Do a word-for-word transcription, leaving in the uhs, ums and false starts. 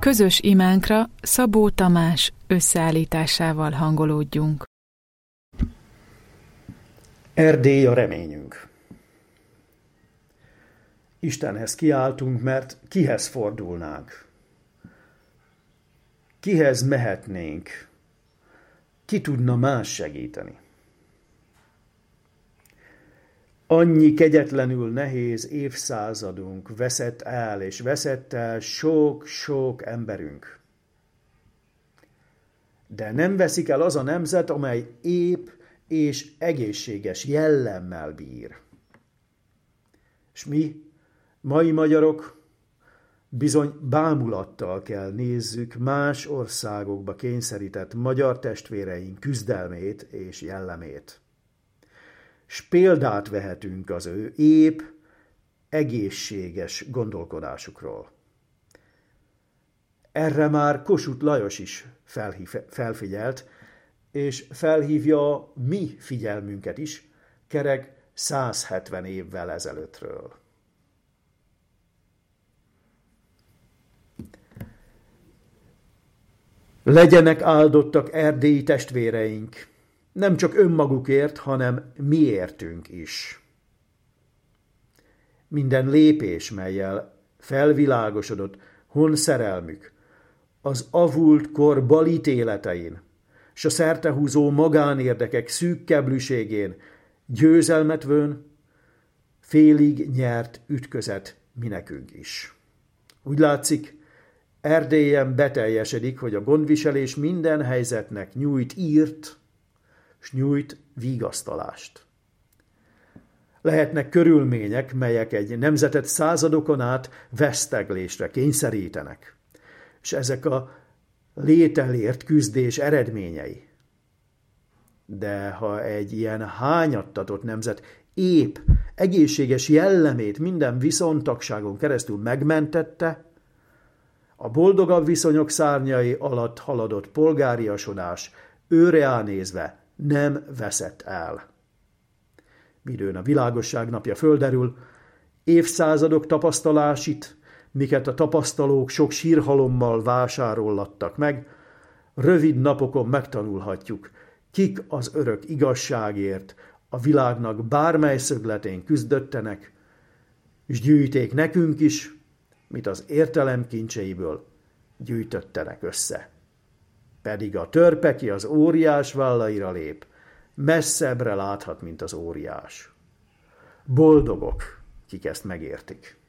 Közös imánkra Szabó Tamás összeállításával hangolódjunk. Erdély a reményünk. Istenhez kiáltunk, mert kihez fordulnánk? Kihez mehetnénk? Ki tudna más segíteni? Annyi kegyetlenül nehéz évszázadunk veszett el, és veszett el sok-sok emberünk. De nem veszik el az a nemzet, amely ép és egészséges jellemmel bír. És mi, mai magyarok, bizony bámulattal kell nézzük más országokba kényszerített magyar testvéreink küzdelmét és jellemét. S példát vehetünk az ő ép, egészséges gondolkodásukról. Erre már Kossuth Lajos is felhív, felfigyelt, és felhívja a mi figyelmünket is, kerek százhetven évvel ezelőttről. Legyenek áldottak erdélyi testvéreink, nem csak önmagukért, hanem miértünk is. Minden lépés, mellyel felvilágosodott honszerelmük, az avult kor balítéletein, s a szertehúzó magánérdekek szűk keblűségén győzelmet vön, félig nyert ütközet minekünk is. Úgy látszik, Erdélyen beteljesedik, hogy a gondviselés minden helyzetnek nyújt írt, s nyújt vigasztalást. Lehetnek körülmények, melyek egy nemzetet századokon át veszteglésre kényszerítenek, és ezek a lételért küzdés eredményei. De ha egy ilyen hányattatott nemzet ép, egészséges jellemét minden viszontagságon keresztül megmentette, a boldogabb viszonyok szárnyai alatt haladott polgáriasodás őre nézve nem veszett el. Midőn a világosság napja földerül, évszázadok tapasztalásit, miket a tapasztalók sok sírhalommal vásárollattak meg, rövid napokon megtanulhatjuk, kik az örök igazságért a világnak bármely szögletén küzdöttenek, és gyűjték nekünk is, mit az értelem kincseiből gyűjtöttenek össze. Pedig a törpe, ki az óriás vállaira lép, messzebbre láthat, mint az óriás. Boldogok, kik ezt megértik.